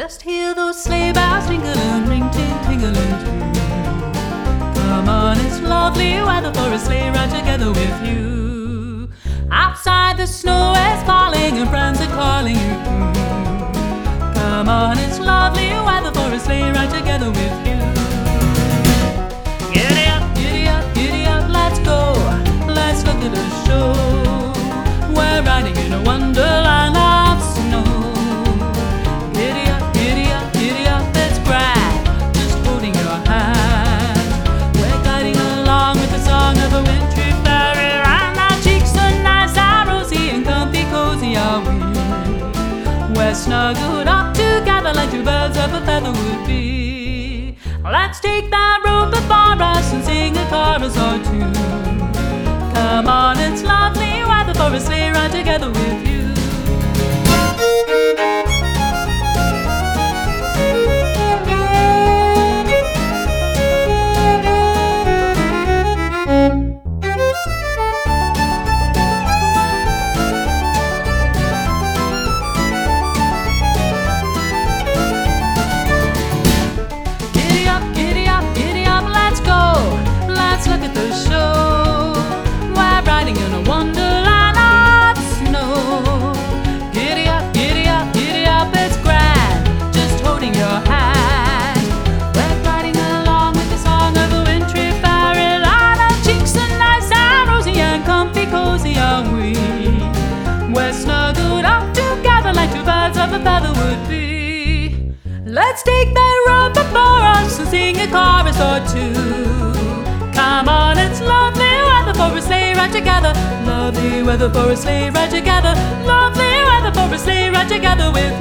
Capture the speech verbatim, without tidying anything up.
Just hear those sleigh bells ring-a-ling, ring-ting, ting-a-ling, ting. Come on, it's lovely weather for a sleigh ride together with you. Outside the snow is falling and friends are calling you. Come on, it's lovely weather for a sleigh ride together with you. Giddy up, giddy up, giddy up, let's go. Let's look at the show. We're riding in a wonderland of snow. Giddy up, giddy up, giddy up, it's grand, just holding your hand. We're gliding along with the song of a wintry fairyland. Our cheeks are nice and rosy and comfy, cozy are we. We're snuggled up together like two birds of a feather would be. Let's take that road before us and sing a chorus or two. Come on, it's lovely weather for a sleigh ride together with you. Giddy up, giddy up, giddy up, let's go. Let's look at the show. We're riding in a wonderland of snow. Giddy up, giddy up, giddy up, it's grand, just holding your hand. We're gliding along with the song of a wintry fairyland. Our cheeks are nice and rosy and comfy, cozy are we. We're snuggled up together like two birds of a feather would be. Let's take that road before us and sing a chorus or two. Come on, it's lovely weather for a sleigh ride together. Lovely weather for a sleigh ride together. Lovely weather for a sleigh ride together with